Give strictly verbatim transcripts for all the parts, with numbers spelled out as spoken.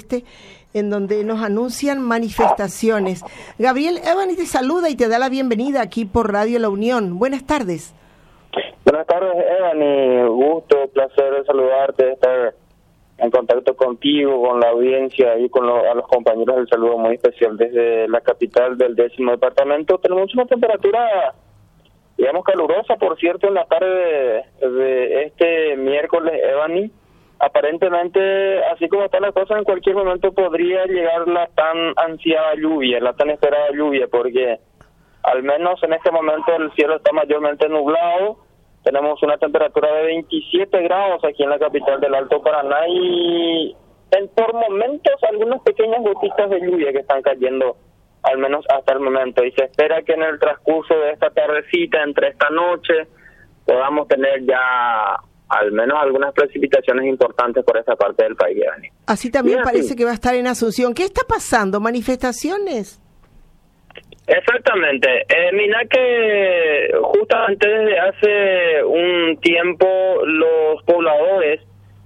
oeste, en donde nos anuncian manifestaciones. Gabriel Evani te saluda y te da la bienvenida aquí por Radio La Unión. Buenas tardes. Buenas tardes, Evani. Gusto, placer saludarte, estar en contacto contigo, con la audiencia y con lo, a los compañeros del saludo muy especial desde la capital del décimo departamento. Tenemos una temperatura, digamos, calurosa, por cierto, en la tarde de, de este miércoles, Evani. Aparentemente, así como están las cosas, en cualquier momento podría llegar la tan ansiada lluvia, la tan esperada lluvia, porque al menos en este momento el cielo está mayormente nublado. Tenemos una temperatura de veintisiete grados aquí en la capital del Alto Paraná y en, por momentos algunas pequeñas gotitas de lluvia que están cayendo, al menos hasta el momento. Y se espera que en el transcurso de esta tardecita, entre esta noche, podamos tener ya al menos algunas precipitaciones importantes por esa parte del país. Así también así parece que va a estar en Asunción. ¿Qué está pasando? ¿Manifestaciones? Exactamente. Eh, mira que justamente desde hace un tiempo los pobladores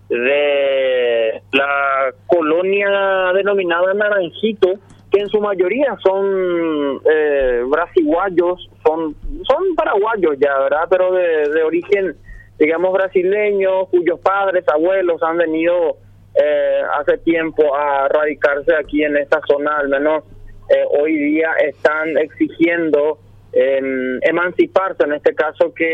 de la colonia denominada Naranjito, que en su mayoría son eh, brasiguayos, son son paraguayos ya, ¿verdad? Pero de, de origen, digamos, brasileño, cuyos padres, abuelos han venido eh, hace tiempo a radicarse aquí en esta zona, al menos eh, hoy día están exigiendo eh, emanciparse, en este caso que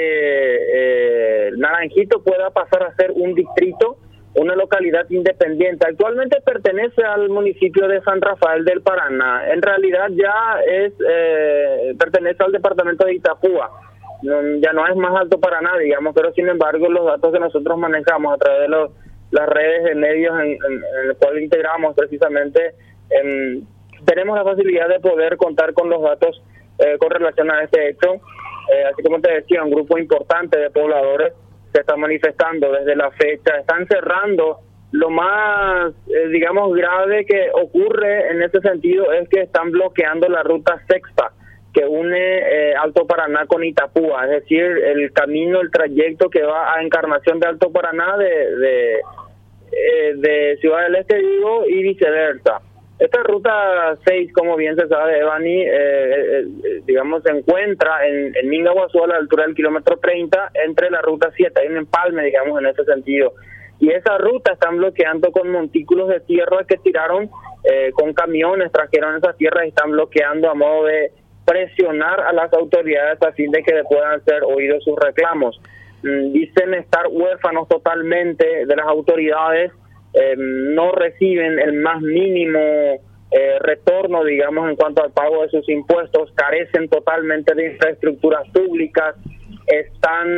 eh, Naranjito pueda pasar a ser un distrito, una localidad independiente. Actualmente pertenece al municipio de San Rafael del Paraná. En realidad ya es eh, pertenece al departamento de Itapúa. No, ya no es más Alto Paraná, digamos, pero sin embargo los datos que nosotros manejamos a través de los, las redes de medios en, en, en el cual integramos precisamente, en, tenemos la facilidad de poder contar con los datos eh, con relación a este hecho. Eh, así como te decía, un grupo importante de pobladores se está manifestando desde la fecha, están cerrando. Lo más, eh, digamos, grave que ocurre en ese sentido es que están bloqueando la ruta sexta que une eh, Alto Paraná con Itapúa, es decir, el camino, el trayecto que va a Encarnación de Alto Paraná de, de, eh, de Ciudad del Este, digo, y viceversa. Esta ruta seis, como bien se sabe, Evani, eh, eh, digamos, se encuentra en, en Mingaguazú, a la altura del kilómetro treinta, entre la ruta siete, hay un empalme, digamos, en ese sentido. Y esa ruta están bloqueando con montículos de tierra que tiraron eh, con camiones, trajeron esas tierras y están bloqueando a modo de presionar a las autoridades a fin de que puedan ser oídos sus reclamos. Mm, dicen estar huérfanos totalmente de las autoridades, eh, no reciben el más mínimo eh, retorno, digamos, en cuanto al pago de sus impuestos, carecen totalmente de infraestructuras públicas, están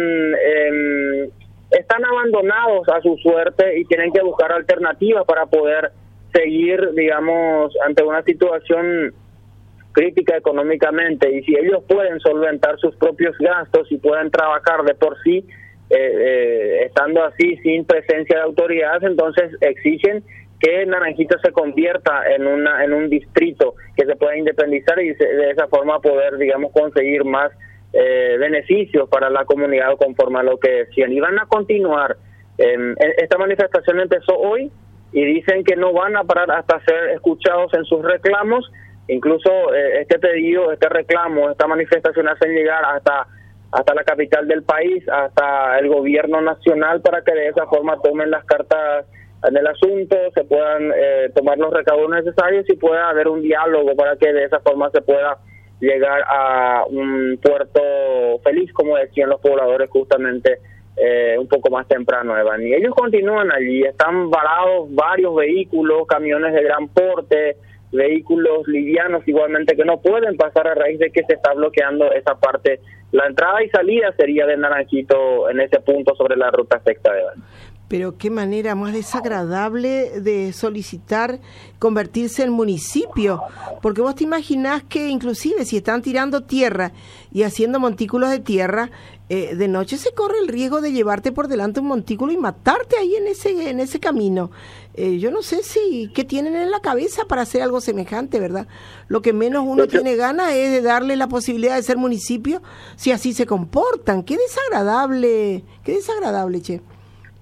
eh, están abandonados a su suerte y tienen que buscar alternativas para poder seguir, digamos, ante una situación crítica económicamente. Y si ellos pueden solventar sus propios gastos y pueden trabajar de por sí, eh, eh, estando así sin presencia de autoridades, entonces exigen que Naranjito se convierta en una en un distrito que se pueda independizar y se, de esa forma poder, digamos, conseguir más eh, beneficios para la comunidad conforme a lo que decían. Y van a continuar. Eh, esta manifestación empezó hoy y dicen que no van a parar hasta ser escuchados en sus reclamos. Incluso eh, este pedido, este reclamo, esta manifestación hacen llegar hasta hasta la capital del país, hasta el gobierno nacional, para que de esa forma tomen las cartas en el asunto, se puedan eh, tomar los recaudos necesarios y pueda haber un diálogo para que de esa forma se pueda llegar a un puerto feliz, como decían los pobladores justamente eh, un poco más temprano, Evan. Y ellos continúan allí, están varados varios vehículos, camiones de gran porte, vehículos livianos igualmente que no pueden pasar a raíz de que se está bloqueando esa parte. La entrada y salida sería de Naranjito en ese punto sobre la ruta sexta de Evani. Pero qué manera más desagradable de solicitar convertirse en municipio, porque vos te imaginás que inclusive si están tirando tierra y haciendo montículos de tierra, eh, de noche se corre el riesgo de llevarte por delante un montículo y matarte ahí en ese en ese camino. Eh, yo no sé si qué tienen en la cabeza para hacer algo semejante, ¿verdad? Lo que menos uno Pero, tiene ganas es de darle la posibilidad de ser municipio si así se comportan. Qué desagradable, qué desagradable, che.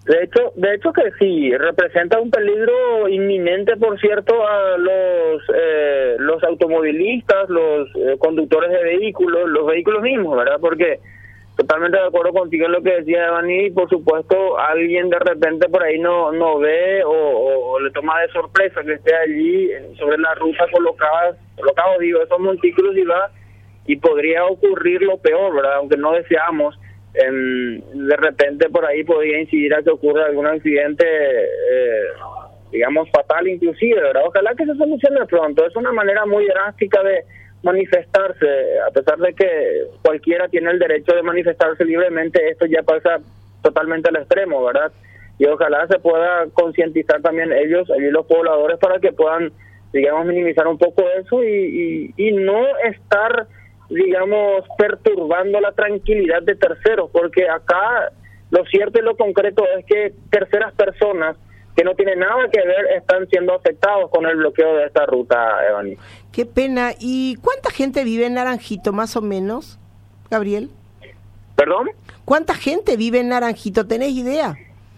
De hecho, de hecho que sí, representa un peligro inminente, por cierto, a los eh, los automovilistas, los eh, conductores de vehículos, los vehículos mismos, ¿verdad? Porque totalmente de acuerdo contigo en lo que decía Evani, y por supuesto alguien de repente por ahí no no ve o, o, o le toma de sorpresa que esté allí sobre la ruta colocadas, colocado, digo, esos montículos y va, y podría ocurrir lo peor, ¿verdad? Aunque no deseamos. Eh, de repente por ahí podría incidir a que ocurra algún accidente, eh, digamos, fatal inclusive, ¿verdad? Ojalá que se solucione pronto. Es una manera muy drástica de manifestarse, a pesar de que cualquiera tiene el derecho de manifestarse libremente. Esto ya pasa totalmente al extremo, ¿verdad? Y ojalá se pueda concientizar también ellos, allí los pobladores, para que puedan, digamos, minimizar un poco eso y, y, y no estar, digamos, perturbando la tranquilidad de terceros, porque acá lo cierto y lo concreto es que terceras personas que no tienen nada que ver están siendo afectados con el bloqueo de esta ruta, Evani. Qué pena. ¿Y cuánta gente vive en Naranjito, más o menos, Gabriel? ¿Perdón? ¿Cuánta gente vive en Naranjito? ¿Tenés idea?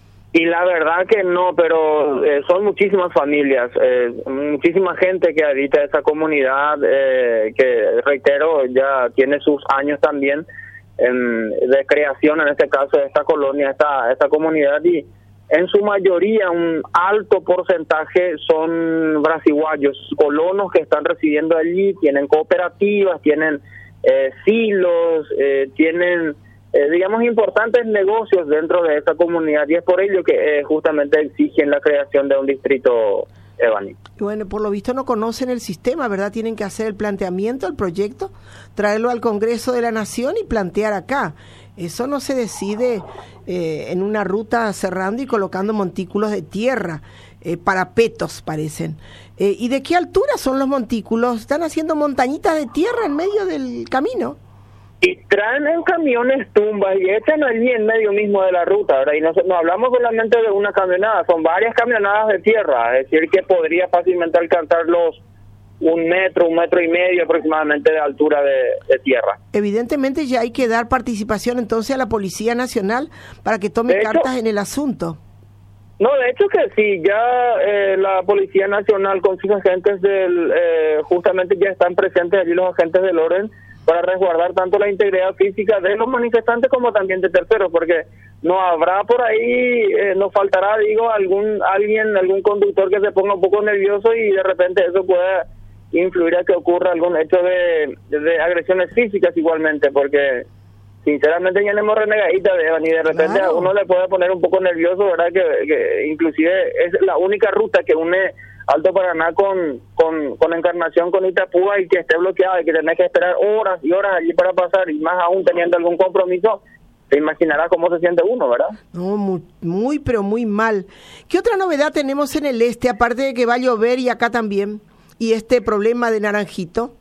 Y la verdad que no, pero eh, son muchísimas familias, eh, muchísima gente que habita esa comunidad, eh, que reitero, ya tiene sus años también eh, de creación, en este caso de esta colonia, esta, esta comunidad, y en su mayoría un alto porcentaje son brasiguayos, colonos que están residiendo allí, tienen cooperativas, tienen eh, silos, eh, tienen... Eh, digamos, importantes negocios dentro de esa comunidad, y es por ello que eh, justamente exigen la creación de un distrito, Evani. Bueno, por lo visto no conocen el sistema, ¿verdad? Tienen que hacer el planteamiento, el proyecto, traerlo al Congreso de la Nación y plantear acá. Eso no se decide eh, en una ruta cerrando y colocando montículos de tierra, eh, parapetos parecen. Eh, ¿Y de qué altura son los montículos? ¿Están haciendo montañitas de tierra en medio del camino? Y traen en camiones tumbas y echan allí en medio mismo de la ruta, ¿verdad? Y no, no hablamos solamente de una camionada, son varias camionadas de tierra, es decir, que podría fácilmente alcanzar los un metro, un metro y medio aproximadamente de altura de, de tierra. Evidentemente ya hay que dar participación entonces a la Policía Nacional para que tome de cartas hecho, en el asunto. No, de hecho que sí, ya eh, la Policía Nacional con sus agentes del, eh, justamente ya están presentes allí los agentes del orden, para resguardar tanto la integridad física de los manifestantes como también de terceros, porque no habrá por ahí, eh, nos faltará, digo, algún alguien, algún conductor que se ponga un poco nervioso y de repente eso pueda influir a que ocurra algún hecho de, de agresiones físicas igualmente, porque sinceramente ya tenemos renegadita de Evan y de repente claro. A uno le puede poner un poco nervioso, ¿verdad? Que, que inclusive es la única ruta que une Alto Paraná con, con con Encarnación, con Itapúa, y que esté bloqueada y que tenés que esperar horas y horas allí para pasar, y más aún teniendo algún compromiso, te imaginarás cómo se siente uno, ¿verdad? No, muy, muy, pero muy mal. ¿Qué otra novedad tenemos en el este, aparte de que va a llover y acá también, y este problema de Naranjito?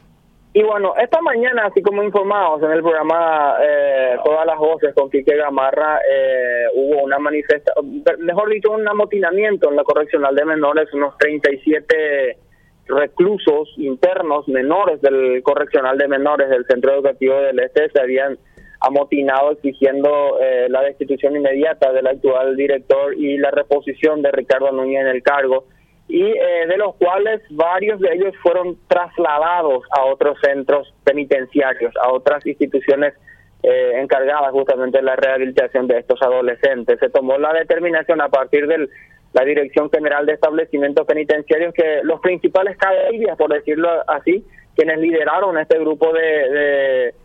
Y bueno, esta mañana, así como informados en el programa eh, Todas las Voces con Quique Gamarra, eh, hubo una manifestación, mejor dicho, un amotinamiento en la correccional de menores. Unos treinta y siete reclusos internos menores del correccional de menores del Centro Educativo del Este se habían amotinado exigiendo eh, la destitución inmediata del actual director y la reposición de Ricardo Núñez en el cargo, y eh, de los cuales varios de ellos fueron trasladados a otros centros penitenciarios, a otras instituciones eh, encargadas justamente de la rehabilitación de estos adolescentes. Se tomó la determinación a partir de la Dirección General de Establecimientos Penitenciarios que los principales cabecillas, por decirlo así, quienes lideraron este grupo de, de,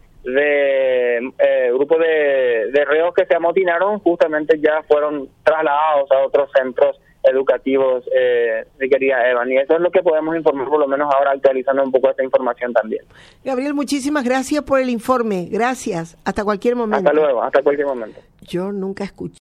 de eh, grupo de, de reos que se amotinaron, justamente ya fueron trasladados a otros centros educativos, eh, mi querida Evan, y eso es lo que podemos informar, por lo menos ahora actualizando un poco esta información también. Gabriel, muchísimas gracias por el informe, gracias, hasta cualquier momento. Hasta luego, hasta cualquier momento. Yo nunca escuché.